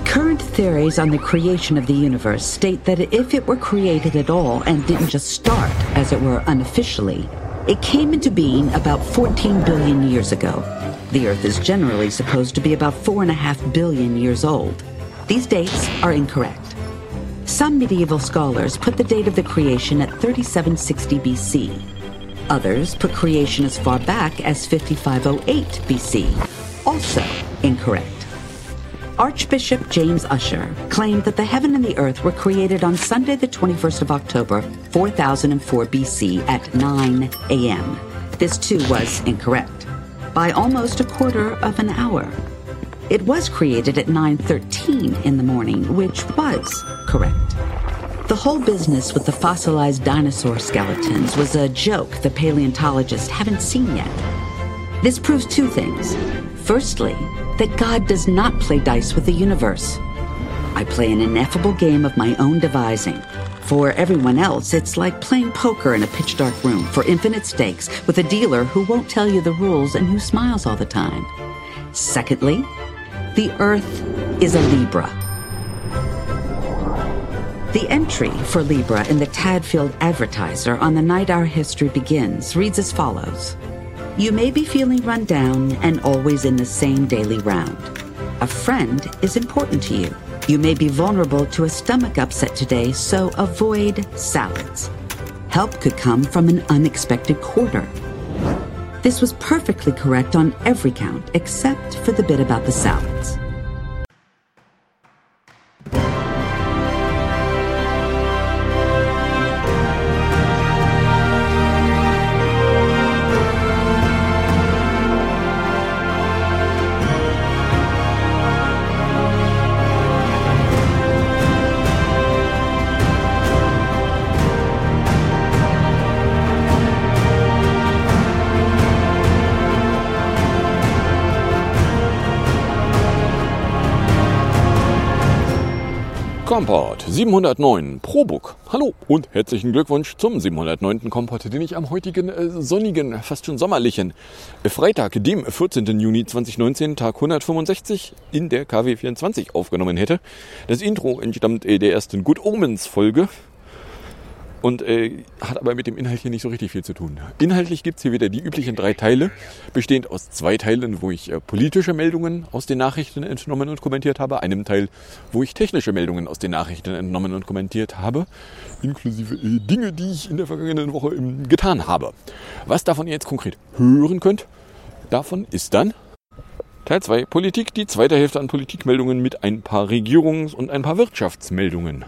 Current theories on the creation of the universe state that if it were created at all and didn't just start, as it were, unofficially, it came into being about 14 billion years ago. The Earth is generally supposed to be about 4.5 billion years old. These dates are incorrect. Some medieval scholars put the date of the creation at 3760 BC. Others put creation as far back as 5508 BC. Also incorrect. Archbishop James Ussher claimed that the heaven and the earth were created on Sunday the 21st of October, 4004 BC at 9 a.m. This too was incorrect, by almost a quarter of an hour. It was created at 9:13 in the morning, which was correct. The whole business with the fossilized dinosaur skeletons was a joke the paleontologists haven't seen yet. This proves two things. Firstly, that God does not play dice with the universe. I play an ineffable game of my own devising. For everyone else, it's like playing poker in a pitch-dark room for infinite stakes with a dealer who won't tell you the rules and who smiles all the time. Secondly, the Earth is a Libra. The entry for Libra in the Tadfield Advertiser on the night our history begins reads as follows. You may be feeling run down and always in the same daily round. A friend is important to you. You may be vulnerable to a stomach upset today, so avoid salads. Help could come from an unexpected quarter. This was perfectly correct on every count except for the bit about the salads. Kompott 709 ProBook. Hallo und herzlichen Glückwunsch zum 709. Kompott, den ich am heutigen sonnigen, fast schon sommerlichen Freitag, dem 14. Juni 2019, Tag 165 in der KW 24 aufgenommen hätte. Das Intro entstammt der ersten Good Omens Folge und hat aber mit dem Inhalt hier nicht so richtig viel zu tun. Inhaltlich gibt es hier wieder die üblichen 3 Teile, bestehend aus 2 Teilen, wo ich politische Meldungen aus den Nachrichten entnommen und kommentiert habe, einem Teil, wo ich technische Meldungen aus den Nachrichten entnommen und kommentiert habe, inklusive Dinge, die ich in der vergangenen Woche getan habe. Was davon ihr jetzt konkret hören könnt, davon ist dann Teil 2 Politik, die zweite Hälfte an Politikmeldungen mit ein paar Regierungs- und ein paar Wirtschaftsmeldungen.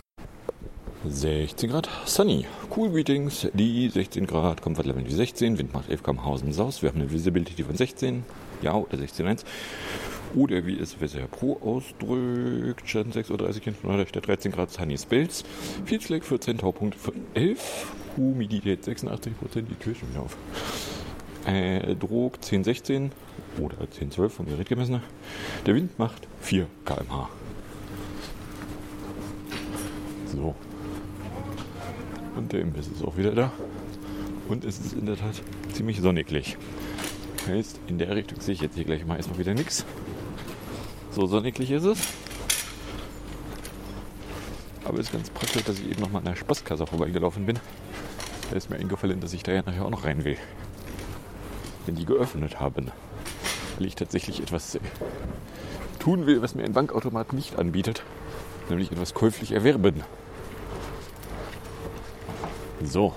16 Grad, sunny, cool greetings, die 16 Grad, Comfort Level wie 16, Wind macht 11 km/h Saus, wir haben eine Visibility von 16, ja oder 16,1 oder wie es Weser Pro ausdrückt, Schatten 6.30 Uhr hinten oder statt 13 Grad, sunny Spells, Feedslack 14, Taupunkt 11, Humidität 86%, die Tür schon wieder auf, Drog 10,16 oder 10,12 vom Gerät gemessen, der Wind macht 4 km/h. So. Und der Imbiss ist auch wieder da. Und es ist in der Tat ziemlich sonniglich. Heißt, in der Richtung sehe ich jetzt hier gleich mal erstmal wieder nichts. So sonniglich ist es. Aber es ist ganz praktisch, dass ich eben noch mal an der Spaßkasse vorbeigelaufen bin. Da ist mir eingefallen, dass ich da ja nachher auch noch rein will. Wenn die geöffnet haben. Weil ich tatsächlich etwas tun will, was mir ein Bankautomat nicht anbietet. Nämlich etwas käuflich erwerben. So.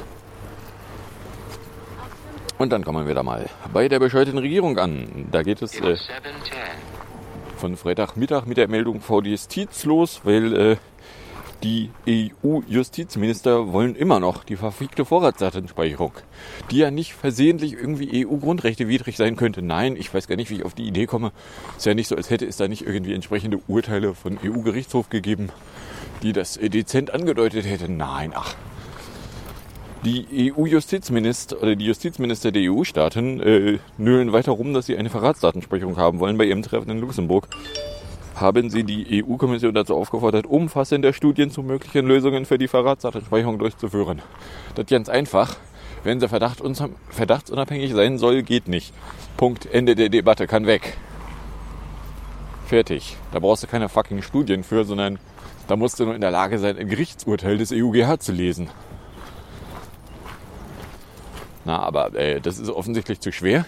Und dann kommen wir da mal bei der bescheuerten Regierung an. Da geht es von Freitagmittag mit der Meldung vor die Justiz los, weil die EU-Justizminister wollen immer noch die verfickte Vorratsdatenspeicherung, die ja nicht versehentlich irgendwie EU-Grundrechte-widrig sein könnte. Nein, ich weiß gar nicht, wie ich auf die Idee komme. Ist ja nicht so, als hätte es da nicht irgendwie entsprechende Urteile von EU-Gerichtshof gegeben, die das dezent angedeutet hätten. Nein, ach. Die EU-Justizminister oder die Justizminister der EU-Staaten nölen weiter rum, dass sie eine Verratsdatenspeicherung haben wollen. Bei ihrem Treffen in Luxemburg haben sie die EU-Kommission dazu aufgefordert, umfassende Studien zu möglichen Lösungen für die Verratsdatenspeicherung durchzuführen. Das ist ganz einfach. Wenn sie verdachtsunabhängig sein soll, geht nicht. Punkt. Ende der Debatte. Kann weg. Fertig. Da brauchst du keine fucking Studien für, sondern da musst du nur in der Lage sein, ein Gerichtsurteil des EuGH zu lesen. Na, aber das ist offensichtlich zu schwer.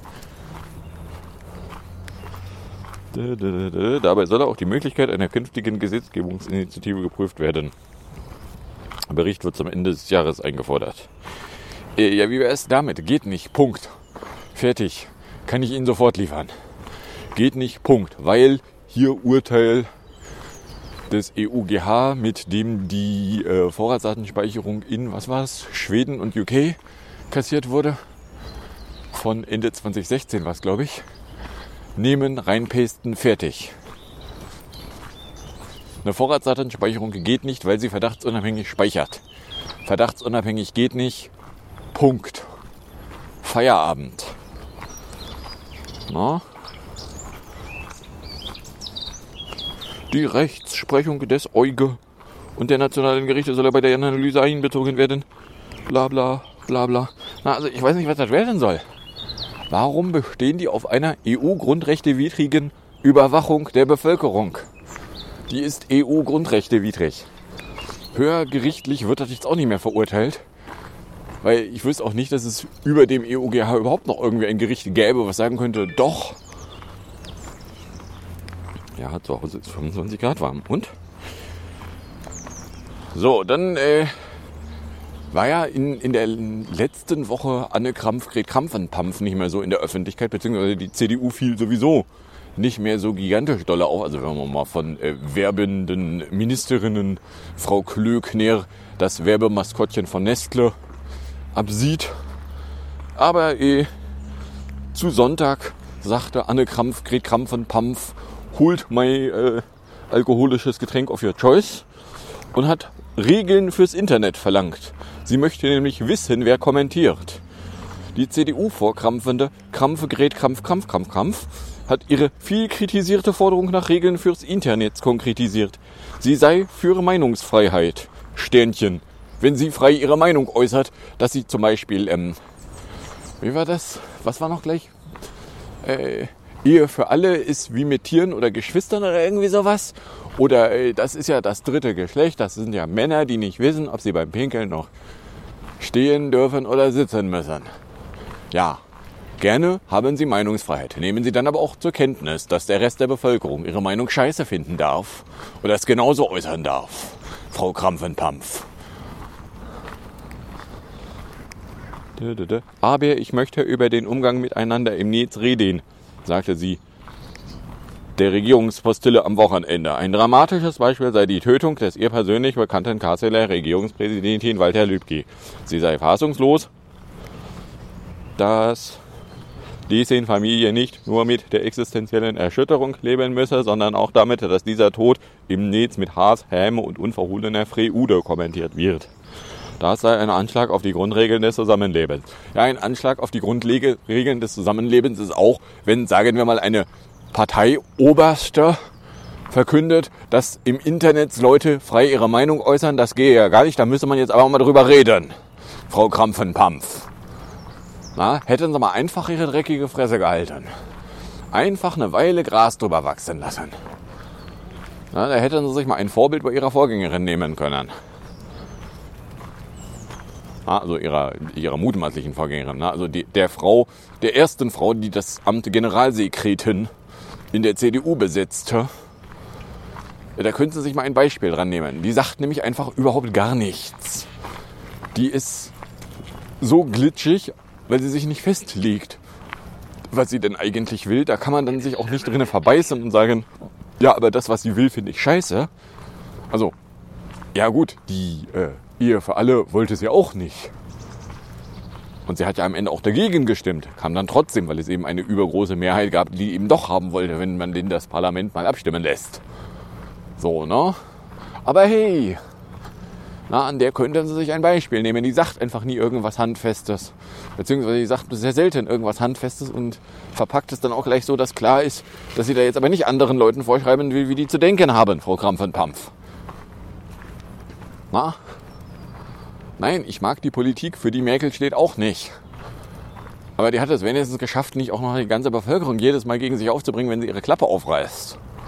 Dabei soll auch die Möglichkeit einer künftigen Gesetzgebungsinitiative geprüft werden. Der Bericht wird zum Ende des Jahres eingefordert. Ja, wie wäre es damit? Geht nicht. Punkt. Fertig. Kann ich Ihnen sofort liefern. Geht nicht. Punkt. Weil hier Urteil des EuGH, mit dem die Vorratsdatenspeicherung in, was war es, Schweden und UK kassiert wurde. Von Ende 2016 war es, glaube ich. Nehmen, reinpasten, fertig. Eine Vorratsdatenspeicherung geht nicht, weil sie verdachtsunabhängig speichert. Verdachtsunabhängig geht nicht. Punkt. Feierabend. Na? Die Rechtsprechung des EuGH und der nationalen Gerichte soll bei der Analyse einbezogen werden. Bla bla bla bla. Na, also ich weiß nicht, was das werden soll. Warum bestehen die auf einer EU-grundrechtewidrigen Überwachung der Bevölkerung? Die ist EU-grundrechtewidrig. Höhergerichtlich wird das jetzt auch nicht mehr verurteilt. Weil ich wüsste auch nicht, dass es über dem EuGH überhaupt noch irgendwie ein Gericht gäbe, was sagen könnte, doch. Ja, zu Hause ist 25 Grad warm. Und? So, dann war ja in der letzten Woche Annegret Kramp-Karrenbauer nicht mehr so in der Öffentlichkeit, beziehungsweise die CDU fiel sowieso nicht mehr so gigantisch doll auf. Also wenn man mal von werbenden Ministerinnen, Frau Klöckner, das Werbemaskottchen von Nestle, absieht. Aber zu Sonntag sagte Annegret Kramp-Karrenbauer, holt mein alkoholisches Getränk of your choice und hat Regeln fürs Internet verlangt. Sie möchte nämlich wissen, wer kommentiert. Die CDU-Vorkrampfende Krampfegret Krampf hat ihre viel kritisierte Forderung nach Regeln fürs Internet konkretisiert. Sie sei für Meinungsfreiheit. Sternchen. Wenn sie frei ihre Meinung äußert, dass sie zum Beispiel, wie war das? Was war noch gleich? Ehe für alle ist wie mit Tieren oder Geschwistern oder irgendwie sowas. Oder das ist ja das dritte Geschlecht. Das sind ja Männer, die nicht wissen, ob sie beim Pinkeln noch stehen dürfen oder sitzen müssen. Ja, gerne haben sie Meinungsfreiheit. Nehmen sie dann aber auch zur Kenntnis, dass der Rest der Bevölkerung ihre Meinung scheiße finden darf. Oder es genauso äußern darf. Frau Krampf. Aber ich möchte über den Umgang miteinander im Netz reden, sagte sie der Regierungspostille am Wochenende. Ein dramatisches Beispiel sei die Tötung des ihr persönlich bekannten Kasseler Regierungspräsidentin Walter Lübcke. Sie sei fassungslos, dass diese Familie nicht nur mit der existenziellen Erschütterung leben müsse, sondern auch damit, dass dieser Tod im Netz mit Hass, Häme und unverhohlener Freude kommentiert wird. Das sei ein Anschlag auf die Grundregeln des Zusammenlebens. Ja, ein Anschlag auf die Grundregeln des Zusammenlebens ist auch, wenn, sagen wir mal, eine Parteioberste verkündet, dass im Internet Leute frei ihre Meinung äußern. Das gehe ja gar nicht, da müsste man jetzt aber mal drüber reden. Frau Krampf. Na, hätten Sie mal einfach Ihre dreckige Fresse gehalten. Einfach eine Weile Gras drüber wachsen lassen. Na, da hätten Sie sich mal ein Vorbild bei Ihrer Vorgängerin nehmen können. Also ihrer mutmaßlichen Vorgängerin. Also der ersten Frau, die das Amt Generalsekretärin in der CDU besetzte. Da können Sie sich mal ein Beispiel dran nehmen. Die sagt nämlich einfach überhaupt gar nichts. Die ist so glitschig, weil sie sich nicht festlegt, was sie denn eigentlich will. Da kann man dann sich auch nicht drinnen verbeißen und sagen, ja, aber das, was sie will, finde ich scheiße. Also, ja gut, die Ehe für alle wollte sie auch nicht. Und sie hat ja am Ende auch dagegen gestimmt. Kam dann trotzdem, weil es eben eine übergroße Mehrheit gab, die eben doch haben wollte, wenn man den das Parlament mal abstimmen lässt. So, ne? Aber hey, an der könnten Sie sich ein Beispiel nehmen. Die sagt einfach nie irgendwas Handfestes. Beziehungsweise die sagt sehr selten irgendwas Handfestes und verpackt es dann auch gleich so, dass klar ist, dass sie da jetzt aber nicht anderen Leuten vorschreiben will, wie die zu denken haben, Frau Krampf. Na? Nein, ich mag die Politik, für die Merkel steht, auch nicht. Aber die hat es wenigstens geschafft, nicht auch noch die ganze Bevölkerung jedes Mal gegen sich aufzubringen, wenn sie ihre Klappe aufreißt.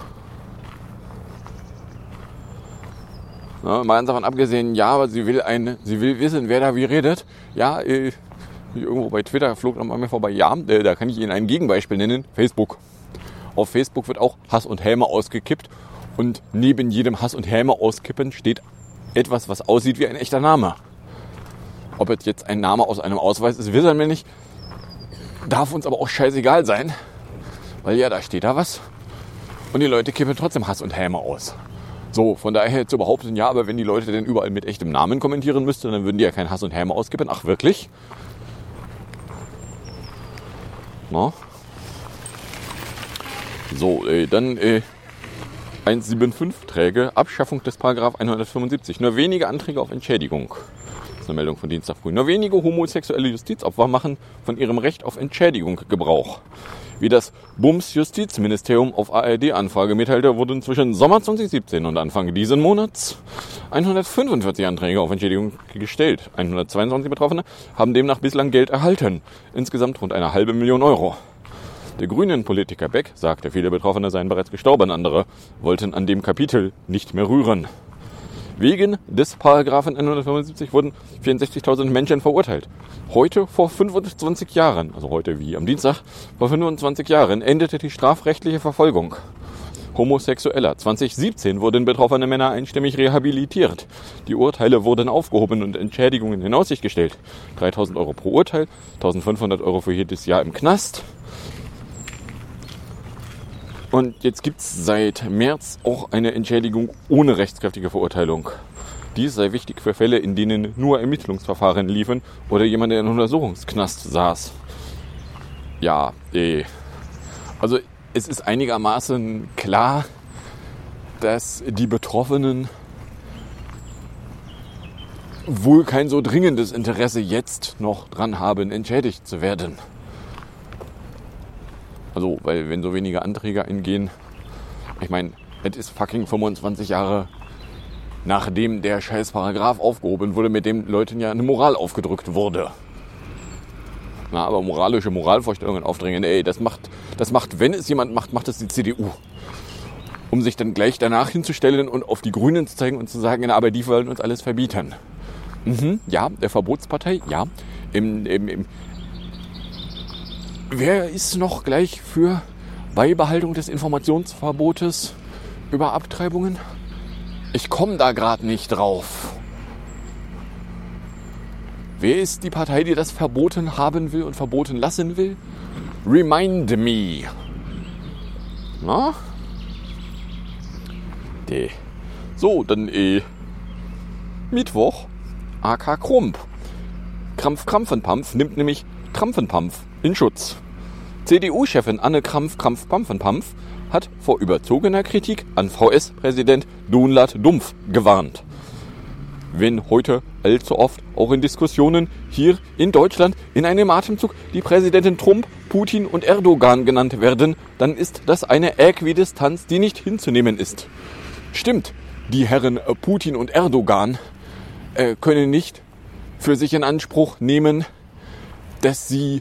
Ja, mal ganz davon abgesehen, ja, aber sie will wissen, wer da wie redet. Ja, irgendwo bei Twitter flog noch mal mir vorbei. Ja, da kann ich Ihnen ein Gegenbeispiel nennen. Facebook. Auf Facebook wird auch Hass und Häme ausgekippt. Und neben jedem Hass und Häme auskippen steht etwas, was aussieht wie ein echter Name. Ob es jetzt ein Name aus einem Ausweis ist, wissen wir nicht. Darf uns aber auch scheißegal sein. Weil ja, da steht da was. Und die Leute kippen trotzdem Hass und Häme aus. So, von daher zu behaupten, ja, aber wenn die Leute denn überall mit echtem Namen kommentieren müssten, dann würden die ja kein Hass und Häme auskippen. Ach, wirklich? Na? So, dann 175 Träge, Abschaffung des Paragraph 175. Nur wenige Anträge auf Entschädigung. Das ist eine Meldung von Dienstag früh. Nur wenige homosexuelle Justizopfer machen von ihrem Recht auf Entschädigung Gebrauch. Wie das Bundesjustizministerium auf ARD-Anfrage mitteilte, wurden zwischen Sommer 2017 und Anfang diesen Monats 145 Anträge auf Entschädigung gestellt. 122 Betroffene haben demnach bislang Geld erhalten. Insgesamt rund 500.000 Euro. Der Grünen-Politiker Beck sagte, viele Betroffene seien bereits gestorben, andere wollten an dem Kapitel nicht mehr rühren. Wegen des Paragraphen 175 wurden 64.000 Menschen verurteilt. Heute vor 25 Jahren, also heute wie am Dienstag, vor 25 Jahren endete die strafrechtliche Verfolgung Homosexueller. 2017 wurden betroffene Männer einstimmig rehabilitiert. Die Urteile wurden aufgehoben und Entschädigungen in Aussicht gestellt. 3.000 Euro pro Urteil, 1.500 Euro für jedes Jahr im Knast. Und jetzt gibt es seit März auch eine Entschädigung ohne rechtskräftige Verurteilung. Dies sei wichtig für Fälle, in denen nur Ermittlungsverfahren liefen oder jemand in einem Untersuchungsknast saß. Ja, also es ist einigermaßen klar, dass die Betroffenen wohl kein so dringendes Interesse jetzt noch dran haben, entschädigt zu werden. Also, weil wenn so wenige Anträge eingehen, ich meine, es ist fucking 25 Jahre nachdem der scheiß Paragraph aufgehoben wurde, mit dem Leuten ja eine Moral aufgedrückt wurde. Na, aber moralische Moralvorstellungen aufdrängen, das macht, wenn es jemand macht, macht es die CDU. Um sich dann gleich danach hinzustellen und auf die Grünen zu zeigen und zu sagen, aber die wollen uns alles verbieten. Ja, der Verbotspartei, ja. Wer ist noch gleich für Beibehaltung des Informationsverbotes über Abtreibungen? Ich komme da gerade nicht drauf. Wer ist die Partei, die das verboten haben will und verboten lassen will? Remind me. Na? So, dann Mittwoch. AK Krump. Krampf-Krampfenpampf nimmt nämlich Trampfenpampf in Schutz. CDU-Chefin Anne Krampf-Krampf-Pampfenpampf hat vor überzogener Kritik an VS-Präsident Donald Dumpf gewarnt. Wenn heute allzu oft auch in Diskussionen hier in Deutschland in einem Atemzug die Präsidenten Trump, Putin und Erdogan genannt werden, dann ist das eine Äquidistanz, die nicht hinzunehmen ist. Stimmt, die Herren Putin und Erdogan können nicht für sich in Anspruch nehmen, dass sie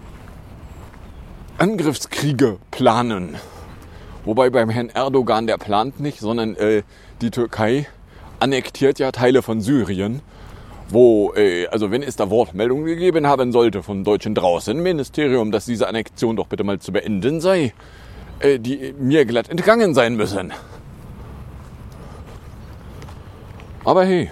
Angriffskriege planen. Wobei beim Herrn Erdogan, der plant nicht, sondern die Türkei annektiert ja Teile von Syrien, wo, also wenn es da Wortmeldungen gegeben haben sollte vom deutschen Draußenministerium, dass diese Annexion doch bitte mal zu beenden sei, die mir glatt entgangen sein müssen. Aber hey,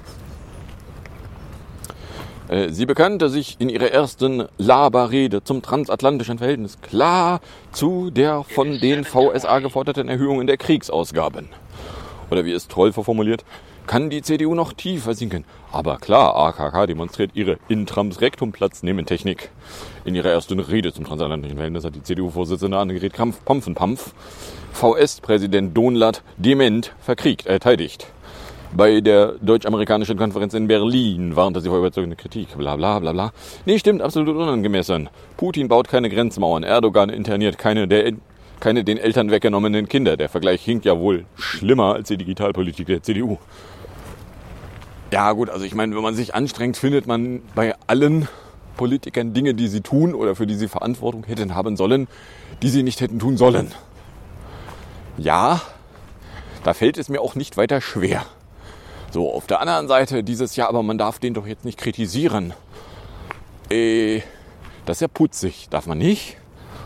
sie bekannte sich in ihrer ersten Laberrede zum transatlantischen Verhältnis klar zu der von den VSA geforderten Erhöhung der Kriegsausgaben. Oder wie es Troll formuliert, kann die CDU noch tiefer sinken. Aber klar, AKK demonstriert ihre in Trumps Rektum Platz nehmen Technik. In ihrer ersten Rede zum transatlantischen Verhältnis hat die CDU-Vorsitzende Annegret Kramp-Pampfenpampf VS-Präsident Donald dement verteidigt. Bei der deutsch-amerikanischen Konferenz in Berlin warnte sie vor überzeugender Kritik. Bla bla bla bla. Nee, stimmt, absolut unangemessen. Putin baut keine Grenzmauern. Erdogan interniert keine den Eltern weggenommenen Kinder. Der Vergleich hinkt ja wohl schlimmer als die Digitalpolitik der CDU. Ja gut, also ich meine, wenn man sich anstrengt, findet man bei allen Politikern Dinge, die sie tun oder für die sie Verantwortung hätten haben sollen, die sie nicht hätten tun sollen. Ja, da fällt es mir auch nicht weiter schwer. So, auf der anderen Seite dieses Jahr, aber man darf den doch jetzt nicht kritisieren. Das ist ja putzig, darf man nicht.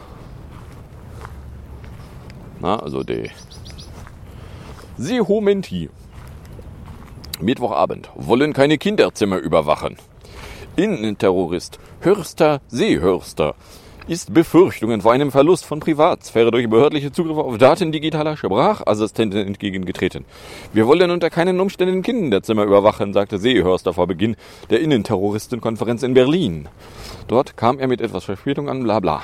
Na, also die Sehomenti. Mittwochabend. Wollen keine Kinderzimmer überwachen. Innenterrorist Hörster Seehörster ist Befürchtungen vor einem Verlust von Privatsphäre durch behördliche Zugriffe auf Daten digitaler Sprachassistenten entgegengetreten. Wir wollen unter keinen Umständen Kinderzimmer überwachen, sagte Seehörster vor Beginn der Innenterroristenkonferenz in Berlin. Dort kam er mit etwas Verspätung an, bla bla.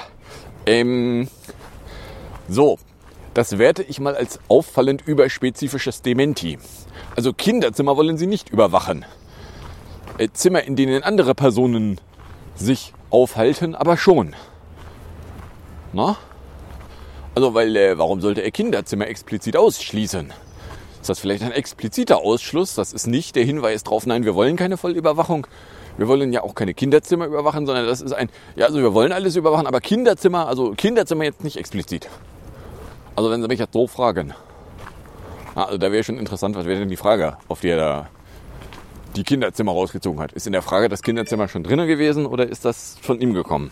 So, das werte ich mal als auffallend überspezifisches Dementi. Also Kinderzimmer wollen sie nicht überwachen. Zimmer, in denen andere Personen sich aufhalten, aber schon. Na? Also, weil, warum sollte er Kinderzimmer explizit ausschließen? Ist das vielleicht ein expliziter Ausschluss? Das ist nicht der Hinweis drauf, nein, wir wollen keine Vollüberwachung. Wir wollen ja auch keine Kinderzimmer überwachen, sondern das ist also wir wollen alles überwachen, aber Kinderzimmer jetzt nicht explizit. Also, wenn Sie mich jetzt so fragen. Also, da wäre schon interessant, was wäre denn die Frage, auf die er da die Kinderzimmer rausgezogen hat. Ist in der Frage das Kinderzimmer schon drinnen gewesen oder ist das von ihm gekommen?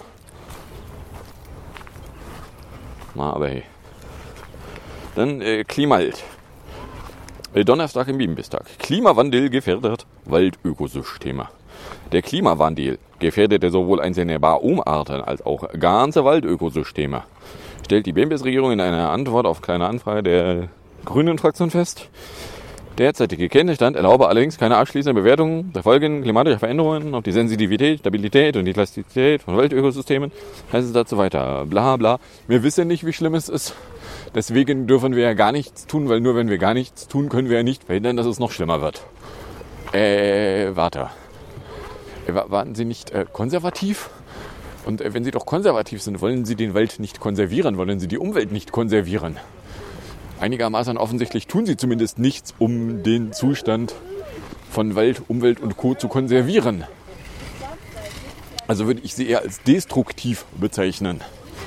Na, aber hey. Dann Klimawald. Donnerstag im Bienenbistag. Klimawandel gefährdet Waldökosysteme. Der Klimawandel gefährdet sowohl einzelne Baumarten als auch ganze Waldökosysteme, stellt die BMWs-Regierung in einer Antwort auf kleine Anfrage der Grünen-Fraktion fest. Derzeitige Kenntnisstand erlaube allerdings keine abschließende Bewertung der Folgen klimatischer Veränderungen auf die Sensitivität, Stabilität und die Plastizität von Waldökosystemen. Heißt es dazu weiter, bla bla. Wir wissen nicht, wie schlimm es ist. Deswegen dürfen wir ja gar nichts tun, weil nur wenn wir gar nichts tun, können wir ja nicht verhindern, dass es noch schlimmer wird. Warte. Waren Sie nicht konservativ? Und wenn Sie doch konservativ sind, wollen Sie den Wald nicht konservieren, wollen Sie die Umwelt nicht konservieren? Einigermaßen offensichtlich tun sie zumindest nichts, um den Zustand von Wald, Umwelt und Co. zu konservieren. Also würde ich sie eher als destruktiv bezeichnen.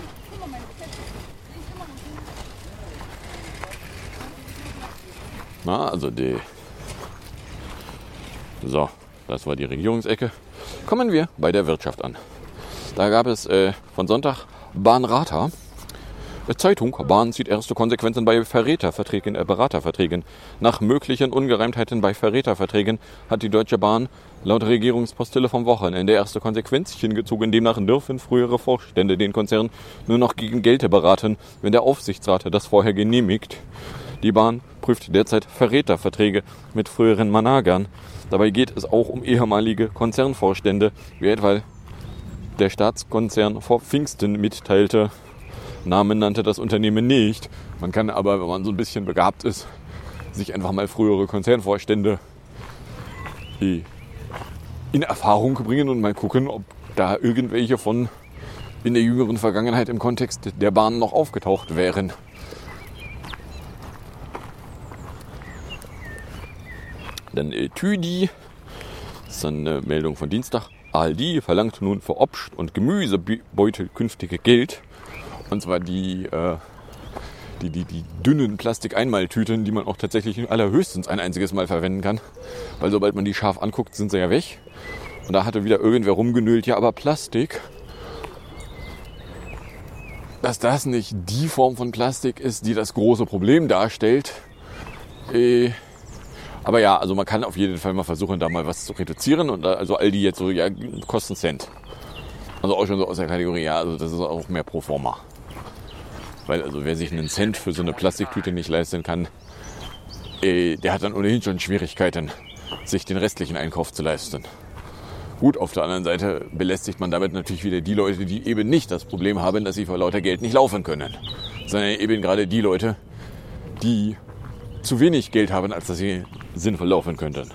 Na, also So, das war die Regierungsecke. Kommen wir bei der Wirtschaft an. Da gab es von Sonntag Bahnrata. Zeitung, Bahn zieht erste Konsequenzen bei Beraterverträgen. Nach möglichen Ungereimtheiten bei Verräterverträgen hat die Deutsche Bahn laut Regierungspostille vom Wochenende erste Konsequenzchen gezogen. Demnach dürfen frühere Vorstände den Konzern nur noch gegen Geld beraten, wenn der Aufsichtsrat das vorher genehmigt. Die Bahn prüft derzeit Verräterverträge mit früheren Managern. Dabei geht es auch um ehemalige Konzernvorstände, wie etwa der Staatskonzern vor Pfingsten mitteilte. Namen nannte das Unternehmen nicht. Man kann aber, wenn man so ein bisschen begabt ist, sich einfach mal frühere Konzernvorstände in Erfahrung bringen und mal gucken, ob da irgendwelche von in der jüngeren Vergangenheit im Kontext der Bahn noch aufgetaucht wären. Dann TÜDI, das ist eine Meldung von Dienstag. Aldi verlangt nun für Obst- und Gemüsebeutel künftige Geld. Und zwar die dünnen Plastik-Einmaltüten, die man auch tatsächlich allerhöchstens ein einziges Mal verwenden kann. Weil sobald man die scharf anguckt, sind sie ja weg. Und da hatte wieder irgendwer rumgenölt, ja, aber Plastik. Dass das nicht die Form von Plastik ist, die das große Problem darstellt. Aber ja, also man kann auf jeden Fall mal versuchen, da mal was zu reduzieren. Und also Aldi jetzt so, ja, kosten Cent. Also auch schon so aus der Kategorie, ja, also das ist auch mehr pro forma. Weil also wer sich einen Cent für so eine Plastiktüte nicht leisten kann, der hat dann ohnehin schon Schwierigkeiten, sich den restlichen Einkauf zu leisten. Gut, auf der anderen Seite belästigt man damit natürlich wieder die Leute, die eben nicht das Problem haben, dass sie vor lauter Geld nicht laufen können. Sondern eben gerade die Leute, die zu wenig Geld haben, als dass sie sinnvoll laufen könnten.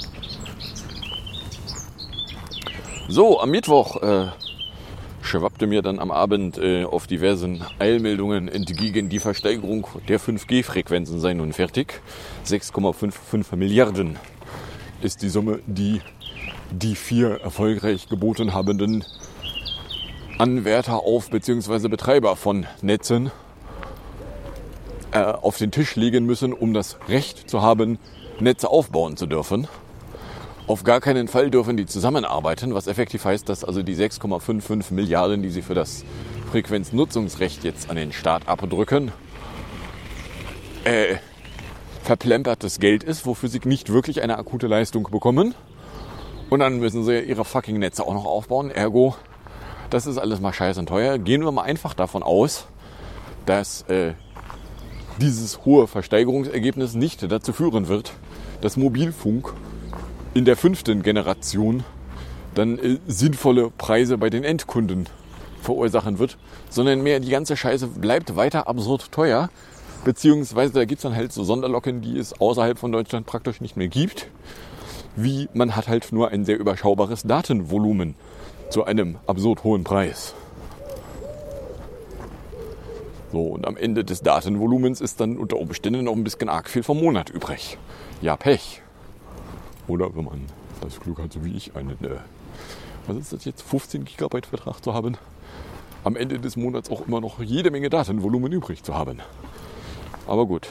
So, am Mittwoch schwappte mir dann am Abend auf diversen Eilmeldungen entgegen, die Versteigerung der 5G-Frequenzen sei nun fertig. 6,55 Milliarden ist die Summe, die 4 erfolgreich geboten habenden Anwärter auf bzw. Betreiber von Netzen auf den Tisch legen müssen, um das Recht zu haben, Netze aufbauen zu dürfen. Auf gar keinen Fall dürfen die zusammenarbeiten, was effektiv heißt, dass also die 6,55 Milliarden, die sie für das Frequenznutzungsrecht jetzt an den Staat abdrücken, verplempertes Geld ist, wofür sie nicht wirklich eine akute Leistung bekommen. Und dann müssen sie ihre fucking Netze auch noch aufbauen. Ergo, das ist alles mal scheiße und teuer. Gehen wir mal einfach davon aus, dass dieses hohe Versteigerungsergebnis nicht dazu führen wird, dass Mobilfunk in der 5. Generation dann sinnvolle Preise bei den Endkunden verursachen wird, sondern mehr die ganze Scheiße bleibt weiter absurd teuer, beziehungsweise da gibt es dann halt so Sonderlocken, die es außerhalb von Deutschland praktisch nicht mehr gibt, wie man hat halt nur ein sehr überschaubares Datenvolumen zu einem absurd hohen Preis. So, und am Ende des Datenvolumens ist dann unter Umständen noch ein bisschen arg viel vom Monat übrig. Ja, Pech. Oder wenn man das Glück hat, so wie ich, einen, was ist das jetzt, 15 Gigabyte Vertrag zu haben, am Ende des Monats auch immer noch jede Menge Datenvolumen übrig zu haben. Aber gut.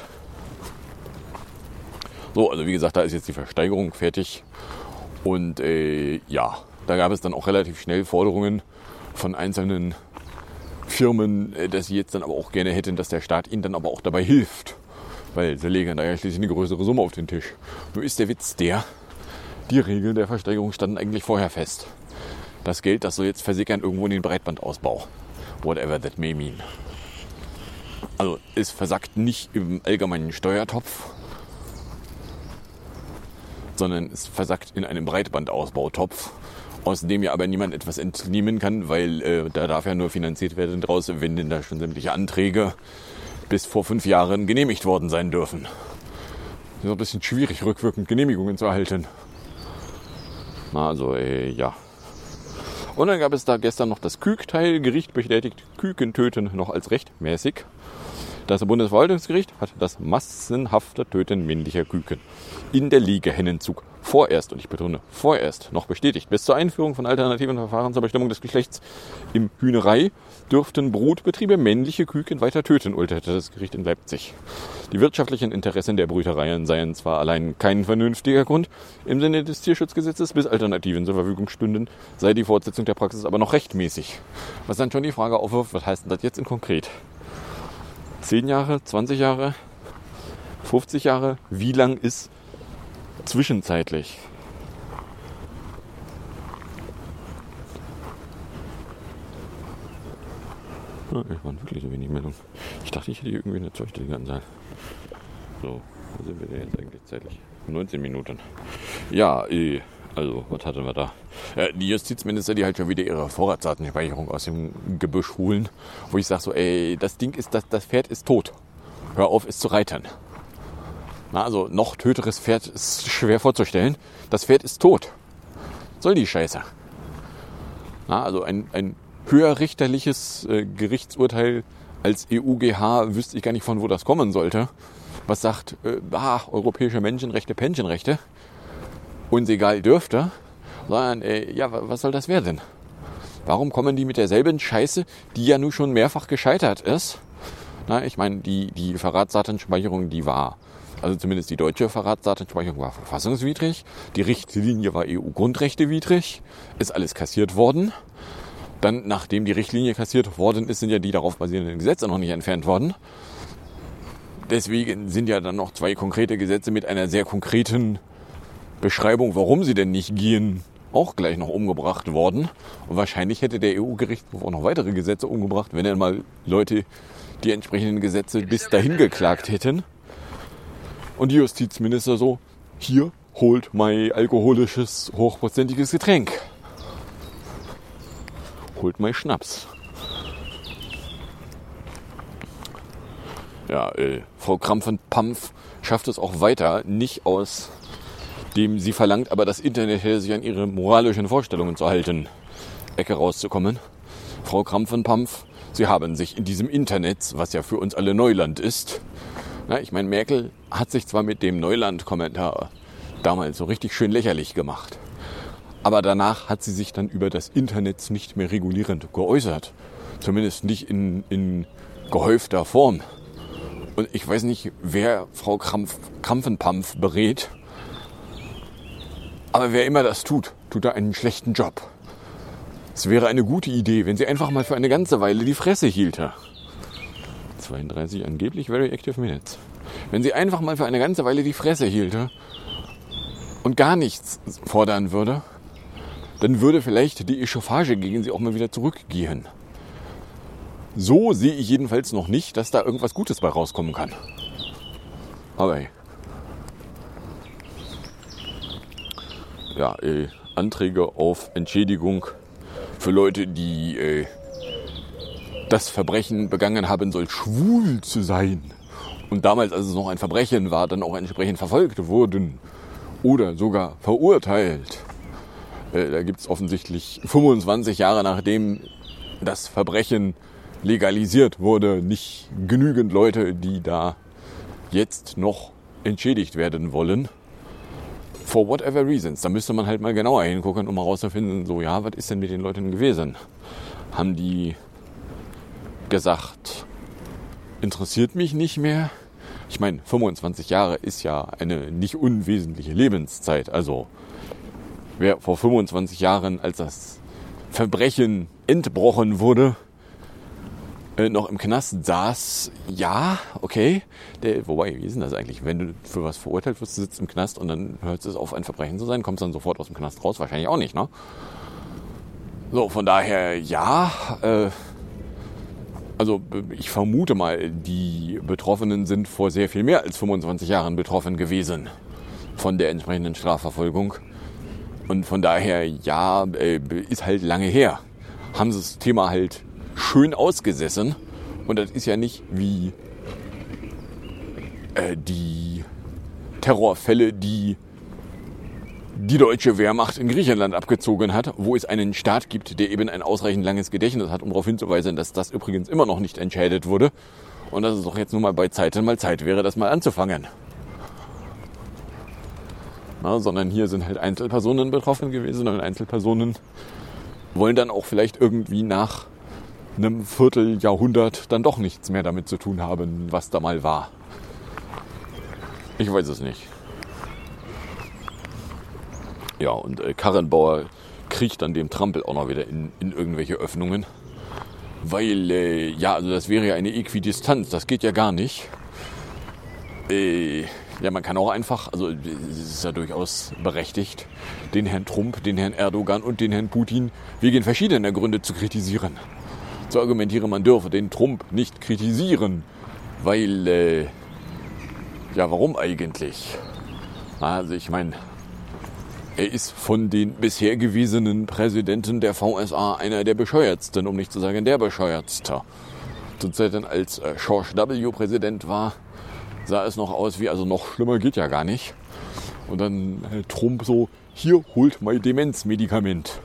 So, also wie gesagt, da ist jetzt die Versteigerung fertig. Und ja, da gab es dann auch relativ schnell Forderungen von einzelnen Firmen, dass sie jetzt dann aber auch gerne hätten, dass der Staat ihnen dann aber auch dabei hilft. Weil sie legen da ja schließlich eine größere Summe auf den Tisch. Nur ist der Witz der, die Regeln der Versteigerung standen eigentlich vorher fest. Das Geld, das soll jetzt versickern irgendwo in den Breitbandausbau. Whatever that may mean. Also es versackt nicht im allgemeinen Steuertopf, sondern es versackt in einem Breitbandausbautopf, aus dem ja aber niemand etwas entnehmen kann, weil da darf ja nur finanziert werden draus, wenn denn da schon sämtliche Anträge bis vor 5 Jahren genehmigt worden sein dürfen. Es ist ein bisschen schwierig, rückwirkend Genehmigungen zu erhalten. Na, also, ja. Und dann gab es da gestern noch das Küken-Teil. Gericht bestätigt Küken-Töten noch als rechtmäßig. Das Bundesverwaltungsgericht hat das massenhafte Töten männlicher Küken in der Legehennenzug vorerst, und ich betone vorerst, noch bestätigt. Bis zur Einführung von alternativen Verfahren zur Bestimmung des Geschlechts im Hühnerei dürften Brutbetriebe männliche Küken weiter töten, urteilte das Gericht in Leipzig. Die wirtschaftlichen Interessen der Brütereien seien zwar allein kein vernünftiger Grund im Sinne des Tierschutzgesetzes, bis Alternativen zur Verfügung stünden, sei die Fortsetzung der Praxis aber noch rechtmäßig. Was dann schon die Frage aufwirft, was heißt denn das jetzt in konkret? 10 Jahre, 20 Jahre, 50 Jahre? Wie lang ist zwischenzeitlich? Ich waren wirklich so wenig Meldungen. Ich dachte, ich hätte hier irgendwie eine zweistellige Anzahl. So, wo sind wir denn jetzt eigentlich zeitlich? 19 Minuten. Ja, also, was hatten wir da? Die Justizminister, die halt schon wieder ihre Vorratsdatenspeicherung aus dem Gebüsch holen, wo ich sage so, das Ding ist, das Pferd ist tot. Hör auf, es zu reiten. Na, also, noch töteres Pferd ist schwer vorzustellen. Das Pferd ist tot. Soll die Scheiße. Na, also, ein höherrichterliches Gerichtsurteil als EuGH wüsste ich gar nicht, von wo das kommen sollte. Was sagt, europäische Menschenrechte, Pensionrechte, uns egal dürfte, sondern, ja, was soll das werden? Warum kommen die mit derselben Scheiße, die ja nun schon mehrfach gescheitert ist? Na, ich meine, die Verratsdatenspeicherung, die war, also zumindest die deutsche Verratsdatenspeicherung war verfassungswidrig, die Richtlinie war EU-Grundrechtewidrig, ist alles kassiert worden. Dann, nachdem die Richtlinie kassiert worden ist, sind ja die darauf basierenden Gesetze noch nicht entfernt worden. Deswegen sind ja dann noch 2 konkrete Gesetze mit einer sehr konkreten Beschreibung, warum sie denn nicht gehen, auch gleich noch umgebracht worden. Und wahrscheinlich hätte der EU-Gerichtshof auch noch weitere Gesetze umgebracht, wenn dann mal Leute die entsprechenden Gesetze bis dahin geklagt hätten. Und die Justizminister so, hier, holt mein alkoholisches, hochprozentiges Getränk. Holt mal Schnaps. Ja, Frau Krampfen-Pampf schafft es auch weiter, nicht aus dem sie verlangt, aber das Internet hätte sich an ihre moralischen Vorstellungen zu halten, Ecke rauszukommen. Frau Krampfen-Pampf, Sie haben sich in diesem Internet, was ja für uns alle Neuland ist, na, ich meine, Merkel hat sich zwar mit dem Neuland-Kommentar damals so richtig schön lächerlich gemacht, aber danach hat sie sich dann über das Internet nicht mehr regulierend geäußert. Zumindest nicht in gehäufter Form. Und ich weiß nicht, wer Frau Krampfenpampf berät. Aber wer immer das tut, tut da einen schlechten Job. Es wäre eine gute Idee, wenn sie einfach mal für eine ganze Weile die Fresse hielte. 32 angeblich very active minutes. Wenn sie einfach mal für eine ganze Weile die Fresse hielte und gar nichts fordern würde, dann würde vielleicht die Echauffage gegen sie auch mal wieder zurückgehen. So sehe ich jedenfalls noch nicht, dass da irgendwas Gutes bei rauskommen kann. Aber hey. Ja, Anträge auf Entschädigung für Leute, die das Verbrechen begangen haben soll, schwul zu sein. Und damals, als es noch ein Verbrechen war, dann auch entsprechend verfolgt wurden oder sogar verurteilt. Da gibt es offensichtlich 25 Jahre nachdem das Verbrechen legalisiert wurde, nicht genügend Leute, die da jetzt noch entschädigt werden wollen. For whatever reasons. Da müsste man halt mal genauer hingucken, um herauszufinden, so, ja, was ist denn mit den Leuten gewesen? Haben die gesagt, interessiert mich nicht mehr? Ich meine, 25 Jahre ist ja eine nicht unwesentliche Lebenszeit. Also, wer vor 25 Jahren, als das Verbrechen entbrochen wurde, noch im Knast saß, ja, okay. Wobei, wie ist denn das eigentlich? Wenn du für was verurteilt wirst, du sitzt im Knast und dann hört es auf, ein Verbrechen zu sein, kommst dann sofort aus dem Knast raus? Wahrscheinlich auch nicht, ne? So, von daher, ja. Also, ich vermute mal, die Betroffenen sind vor sehr viel mehr als 25 Jahren betroffen gewesen von der entsprechenden Strafverfolgung. Und von daher, ja, ist halt lange her. Haben sie das Thema halt schön ausgesessen. Und das ist ja nicht wie die Terrorfälle, die die deutsche Wehrmacht in Griechenland abgezogen hat, wo es einen Staat gibt, der eben ein ausreichend langes Gedächtnis hat, um darauf hinzuweisen, dass das übrigens immer noch nicht entschädigt wurde. Und dass es doch jetzt nun mal bei Zeiten mal Zeit wäre, das mal anzufangen. Na, sondern hier sind halt Einzelpersonen betroffen gewesen und Einzelpersonen wollen dann auch vielleicht irgendwie nach einem Vierteljahrhundert dann doch nichts mehr damit zu tun haben, was da mal war. Ich weiß es nicht. Ja, und Karrenbauer kriecht dann dem Trampel auch noch wieder in irgendwelche Öffnungen. Weil, ja, also das wäre ja eine Äquidistanz, das geht ja gar nicht. Ja, man kann auch einfach, also es ist ja durchaus berechtigt, den Herrn Trump, den Herrn Erdogan und den Herrn Putin wegen verschiedener Gründe zu kritisieren. Zu argumentieren, man dürfe den Trump nicht kritisieren, weil, ja, warum eigentlich? Also ich meine, er ist von den bisher gewesenen Präsidenten der VSA einer der bescheuertsten, um nicht zu sagen der bescheuertste. Zur Zeit, als George W. Präsident war, sah es noch aus wie, also noch schlimmer geht ja gar nicht. Und dann Trump so, hier, holt mein Demenzmedikament.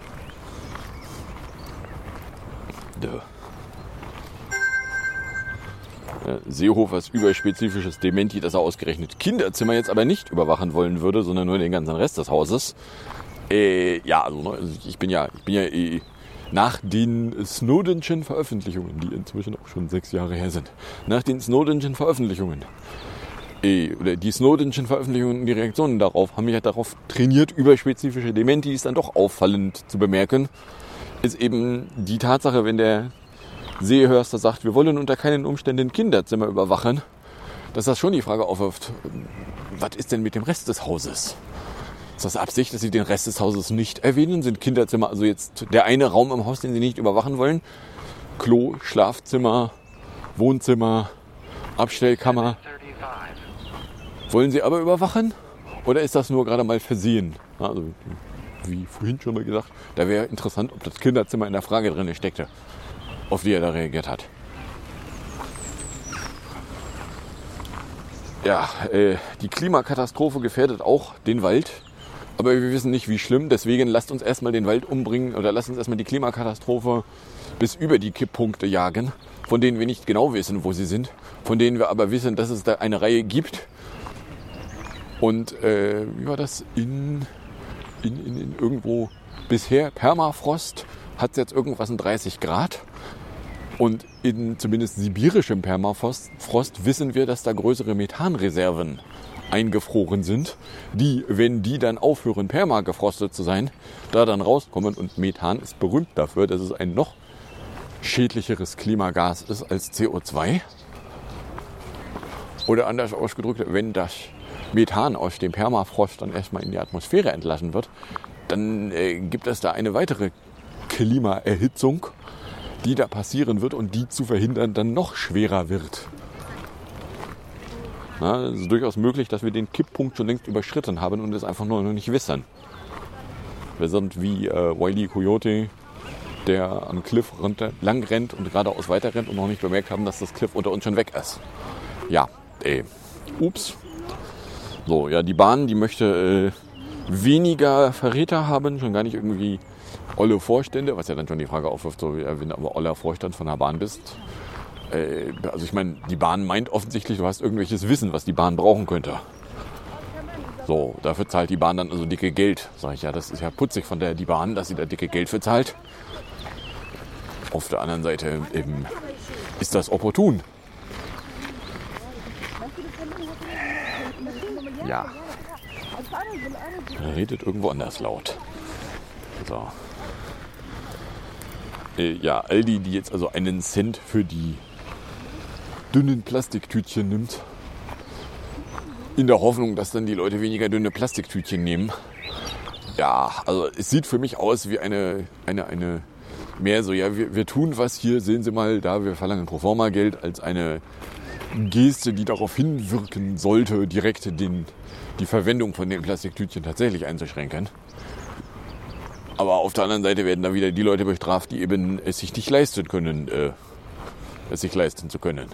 Seehofers überspezifisches Dementi, dass er ausgerechnet Kinderzimmer jetzt aber nicht überwachen wollen würde, sondern nur den ganzen Rest des Hauses. Ja, also ich bin ja nach den Snowdenschen Veröffentlichungen, die inzwischen auch schon 6 Jahre her sind, nach den Snowdenschen Veröffentlichungen, oder die Snowdenschen Veröffentlichungen und die Reaktionen darauf, haben mich halt darauf trainiert, überspezifische Dementis dann doch auffallend zu bemerken, ist eben die Tatsache, wenn der Seehörster sagt, wir wollen unter keinen Umständen Kinderzimmer überwachen, dass das schon die Frage aufwirft, was ist denn mit dem Rest des Hauses? Ist das Absicht, dass Sie den Rest des Hauses nicht erwähnen? Sind Kinderzimmer also jetzt der eine Raum im Haus, den Sie nicht überwachen wollen? Klo, Schlafzimmer, Wohnzimmer, Abstellkammer. Wollen Sie aber überwachen? Oder ist das nur gerade mal versehen? Also, wie vorhin schon mal gesagt, da wäre interessant, ob das Kinderzimmer in der Frage drin steckte, auf die er da reagiert hat. Ja, die Klimakatastrophe gefährdet auch den Wald. Aber wir wissen nicht, wie schlimm. Deswegen lasst uns erstmal den Wald umbringen oder lasst uns erstmal die Klimakatastrophe bis über die Kipppunkte jagen, von denen wir nicht genau wissen, wo sie sind, von denen wir aber wissen, dass es da eine Reihe gibt. Und wie war das? In irgendwo bisher Permafrost hat es jetzt irgendwas in 30 Grad. Und in zumindest sibirischem Permafrost wissen wir, dass da größere Methanreserven eingefroren sind, die, wenn die dann aufhören, permagefrostet zu sein, da dann rauskommen. Und Methan ist berühmt dafür, dass es ein noch schädlicheres Klimagas ist als CO2. Oder anders ausgedrückt, wenn das Methan aus dem Permafrost dann erstmal in die Atmosphäre entlassen wird, dann gibt es da eine weitere Klimaerhitzung, die da passieren wird und die zu verhindern dann noch schwerer wird. Na, es ist durchaus möglich, dass wir den Kipppunkt schon längst überschritten haben und es einfach nur noch nicht wissen. Wir sind wie Wile E. Coyote, der am Cliff lang rennt und geradeaus weiter rennt und noch nicht bemerkt haben, dass das Cliff unter uns schon weg ist. Ja, ups. So, ja, die Bahn, die möchte weniger Verräter haben, schon gar nicht irgendwie olle Vorstände, was ja dann schon die Frage aufwirft, so, wenn du aber oller Vorstand von der Bahn bist. Also ich meine, die Bahn meint offensichtlich, du hast irgendwelches Wissen, was die Bahn brauchen könnte. So, dafür zahlt die Bahn dann also dicke Geld. Sag ich ja, das ist ja putzig von die Bahn, dass sie da dicke Geld für zahlt. Auf der anderen Seite ist das opportun. Ja. Er redet irgendwo anders laut. So. Ja, Aldi, die jetzt also einen Cent für die dünnen Plastiktütchen nimmt, in der Hoffnung, dass dann die Leute weniger dünne Plastiktütchen nehmen. Ja, also es sieht für mich aus wie eine mehr so, ja, wir tun was hier, sehen Sie mal, da wir verlangen Proforma-Geld, als eine Geste, die darauf hinwirken sollte, direkt die Verwendung von den Plastiktütchen tatsächlich einzuschränken. Aber auf der anderen Seite werden dann wieder die Leute bestraft, die eben es sich nicht leisten können, es sich leisten zu können.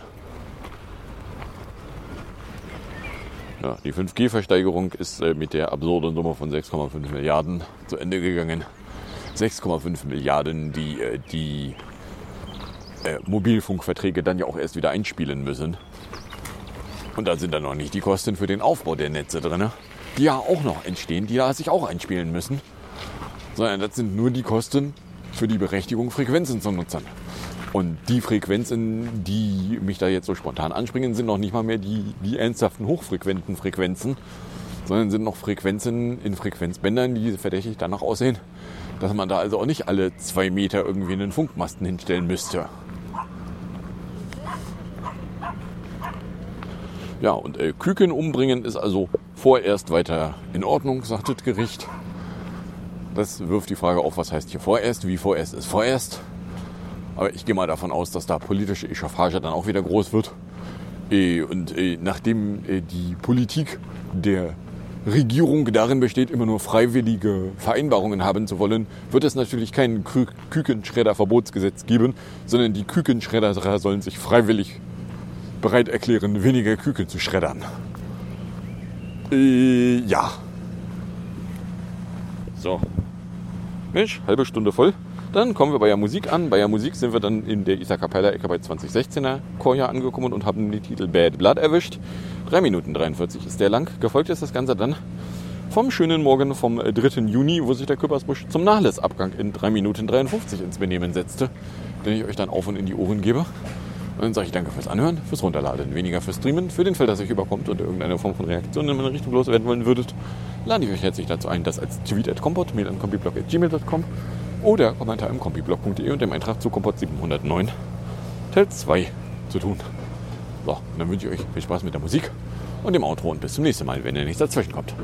Ja, die 5G-Versteigerung ist mit der absurden Summe von 6,5 Milliarden zu Ende gegangen. 6,5 Milliarden, die Mobilfunkverträge dann ja auch erst wieder einspielen müssen. Und da sind dann noch nicht die Kosten für den Aufbau der Netze drin, die ja auch noch entstehen, die da sich auch einspielen müssen. Sondern das sind nur die Kosten für die Berechtigung, Frequenzen zu nutzen. Und die Frequenzen, die mich da jetzt so spontan anspringen, sind noch nicht mal mehr die ernsthaften hochfrequenten Frequenzen, sondern sind noch Frequenzen in Frequenzbändern, die verdächtig danach aussehen, dass man da also auch nicht alle 2 Meter irgendwie einen Funkmasten hinstellen müsste. Ja, und Küken umbringen ist also vorerst weiter in Ordnung, sagt das Gericht. Das wirft die Frage auf, was heißt hier vorerst, wie vorerst ist vorerst. Aber ich gehe mal davon aus, dass da politische Echauffage dann auch wieder groß wird. Und nachdem die Politik der Regierung darin besteht, immer nur freiwillige Vereinbarungen haben zu wollen, wird es natürlich kein Kükenschredder-Verbotsgesetz geben, sondern die Kükenschredder sollen sich freiwillig bereit erklären, weniger Küken zu schreddern. Ja. So. Mensch, halbe Stunde voll. Dann kommen wir bei der Musik an. Bei der Musik sind wir dann in der Isar Capella-Ecke bei 2016er Chorjahr angekommen und haben den Titel Bad Blood erwischt. 3 Minuten 43 ist der lang. Gefolgt ist das Ganze dann vom schönen Morgen vom 3. Juni, wo sich der Küppersbusch zum Nachlassabgang in 3 Minuten 53 ins Benehmen setzte, den ich euch dann auf und in die Ohren gebe. Und dann sage ich danke fürs Anhören, fürs Runterladen, weniger fürs Streamen. Für den Fall, dass euch überkommt und irgendeine Form von Reaktion in meine Richtung loswerden wollen würdet, lade ich euch herzlich dazu ein, das als Tweet@kompott, Mail an kompiblog@gmail.com oder Kommentar im kompiblog.de und dem Eintrag zu Kompott 709 Teil 2 zu tun. So, und dann wünsche ich euch viel Spaß mit der Musik und dem Outro und bis zum nächsten Mal, wenn ihr nichts dazwischen kommt.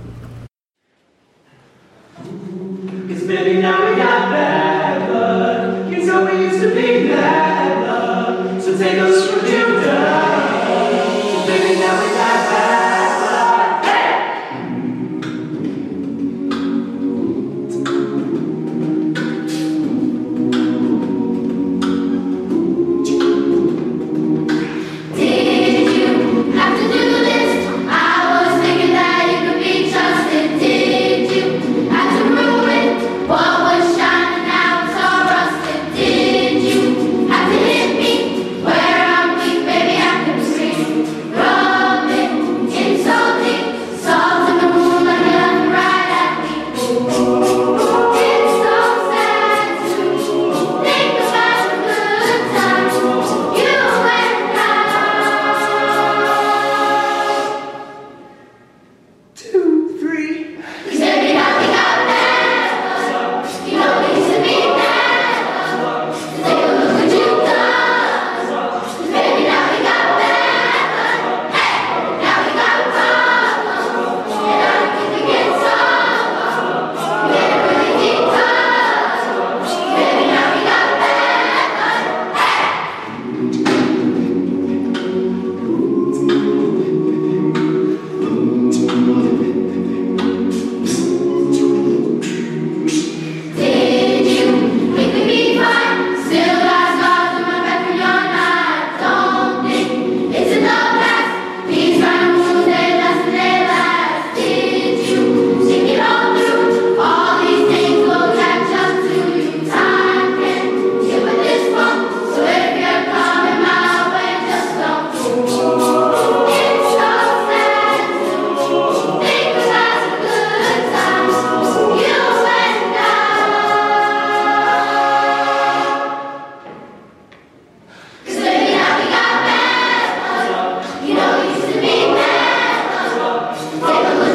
It's maybe now we got bad blood. You know we used to be bad blood. So take us from you down. Maybe now we got bad blood. Did you have to do this? I was thinking that you could be trusted. Did you have to ruin what was shining?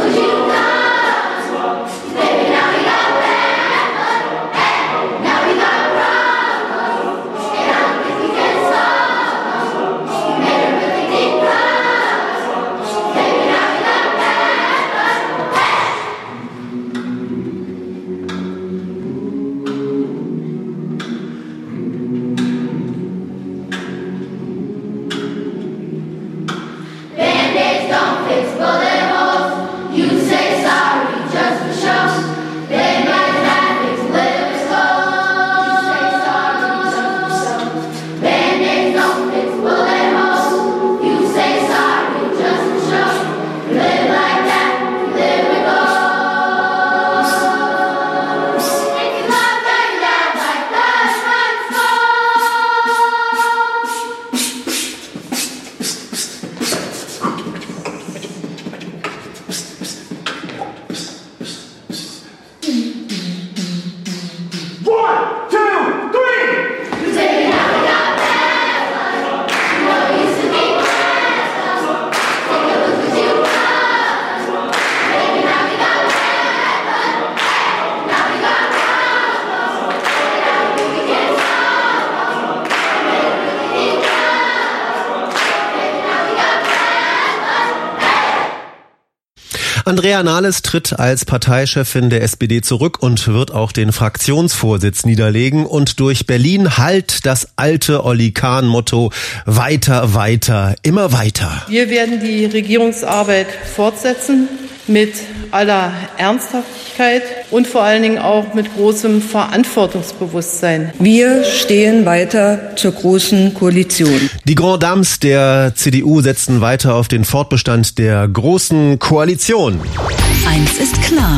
Andrea Nahles tritt als Parteichefin der SPD zurück und wird auch den Fraktionsvorsitz niederlegen. Und durch Berlin hallt das alte Olli Kahn-Motto: weiter, weiter, immer weiter. Wir werden die Regierungsarbeit fortsetzen mit aller Ernsthaftigkeit und vor allen Dingen auch mit großem Verantwortungsbewusstsein. Wir stehen weiter zur Großen Koalition. Die Grand Dames der CDU setzen weiter auf den Fortbestand der Großen Koalition. Eins ist klar: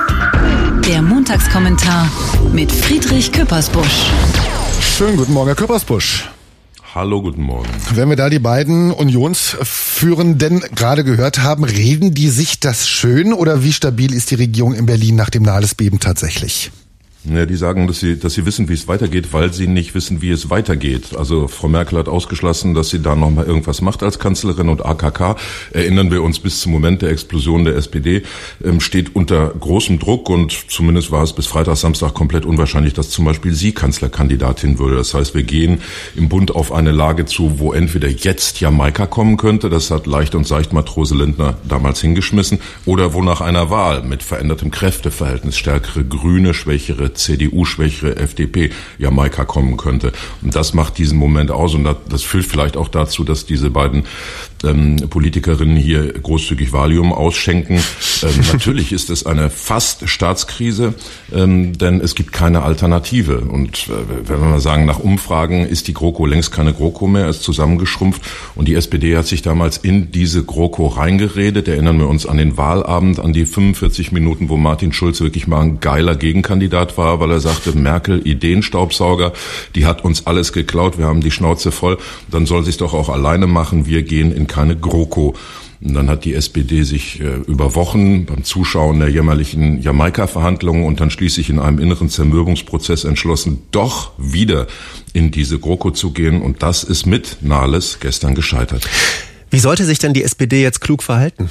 Der Montagskommentar mit Friedrich Küppersbusch. Schönen guten Morgen, Herr Küppersbusch. Hallo, guten Morgen. Wenn wir da die beiden Unionsführenden gerade gehört haben, reden die sich das schön, oder wie stabil ist die Regierung in Berlin nach dem Nahles-Beben tatsächlich? Ja, die sagen, dass sie wissen, wie es weitergeht, weil sie nicht wissen, wie es weitergeht. Also Frau Merkel hat ausgeschlossen, dass sie da noch mal irgendwas macht als Kanzlerin, und AKK, erinnern wir uns, bis zum Moment der Explosion der SPD, steht unter großem Druck, und zumindest war es bis Freitag, Samstag komplett unwahrscheinlich, dass zum Beispiel sie Kanzlerkandidatin würde. Das heißt, wir gehen im Bund auf eine Lage zu, wo entweder jetzt Jamaika kommen könnte, das hat leicht und seicht Matrose Lindner damals hingeschmissen, oder wo nach einer Wahl mit verändertem Kräfteverhältnis stärkere Grüne, schwächere CDU-schwächere FDP Jamaika kommen könnte. Und das macht diesen Moment aus, und das führt vielleicht auch dazu, dass diese beiden Politikerinnen hier großzügig Valium ausschenken. Natürlich ist es eine fast Staatskrise, denn es gibt keine Alternative. Und wenn wir mal sagen, nach Umfragen ist die GroKo längst keine GroKo mehr, ist zusammengeschrumpft. Und die SPD hat sich damals in diese GroKo reingeredet. Erinnern wir uns an den Wahlabend, an die 45 Minuten, wo Martin Schulz wirklich mal ein geiler Gegenkandidat war, weil er sagte, Merkel, Ideenstaubsauger, die hat uns alles geklaut, wir haben die Schnauze voll, dann soll sie es doch auch alleine machen, wir gehen in keine GroKo. Und dann hat die SPD sich über Wochen beim Zuschauen der jämmerlichen Jamaika-Verhandlungen und dann schließlich in einem inneren Zermürbungsprozess entschlossen, doch wieder in diese GroKo zu gehen, und das ist mit Nahles gestern gescheitert. Wie sollte sich denn die SPD jetzt klug verhalten?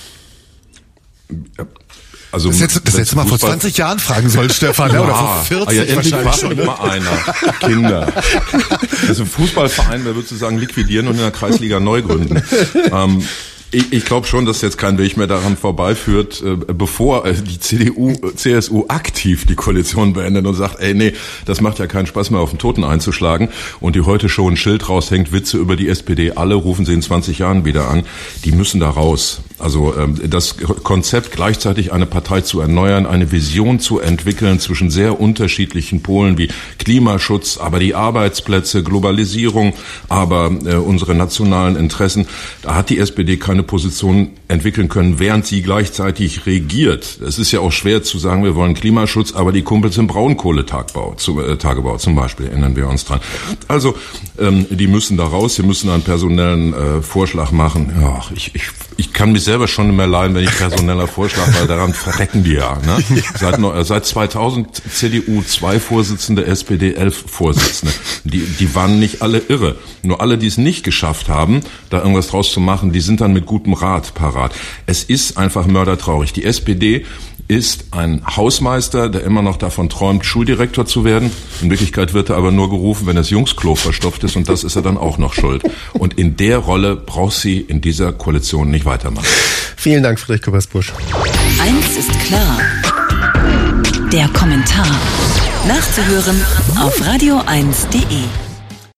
Also das jetzt mal vor 20 Jahren fragen soll, Stefan, ja, oder vor 40 ja, wahrscheinlich schon. Ne? Mal einer. Kinder. Also Fußballverein, wer würdest du sagen, liquidieren und in der Kreisliga neu gründen? Ich glaube schon, dass jetzt kein Weg mehr daran vorbeiführt, bevor die CSU aktiv die Koalition beendet und sagt, ey, nee, das macht ja keinen Spaß mehr, auf den Toten einzuschlagen, und die heute schon ein Schild raushängt, Witze über die SPD, alle rufen sie in 20 Jahren wieder an, die müssen da raus. Also das Konzept, gleichzeitig eine Partei zu erneuern, eine Vision zu entwickeln zwischen sehr unterschiedlichen Polen wie Klimaschutz, aber die Arbeitsplätze, Globalisierung, aber unsere nationalen Interessen, da hat die SPD keine Position entwickeln können, während sie gleichzeitig regiert. Es ist ja auch schwer zu sagen, wir wollen Klimaschutz, aber die Kumpels im Braunkohletagebau zum Beispiel, erinnern wir uns dran. Also die müssen da raus, sie müssen einen personellen Vorschlag machen. Ja, ich kann mich selber schon immer leiden, wenn ich personeller Vorschlag, weil daran verrecken die ja. Ne? Seit 2000 CDU 2 Vorsitzende, SPD 11 Vorsitzende. Die waren nicht alle irre. Nur alle, die es nicht geschafft haben, da irgendwas draus zu machen, die sind dann mit gutem Rat parat. Es ist einfach mördertraurig. Die SPD ist ein Hausmeister, der immer noch davon träumt, Schuldirektor zu werden. In Wirklichkeit wird er aber nur gerufen, wenn das Jungsklo verstopft ist, und das ist er dann auch noch schuld. Und in der Rolle braucht sie in dieser Koalition nicht weitermachen. Vielen Dank, Friedrich Küppersbusch. Eins ist klar. Der Kommentar. Nachzuhören auf radio1.de.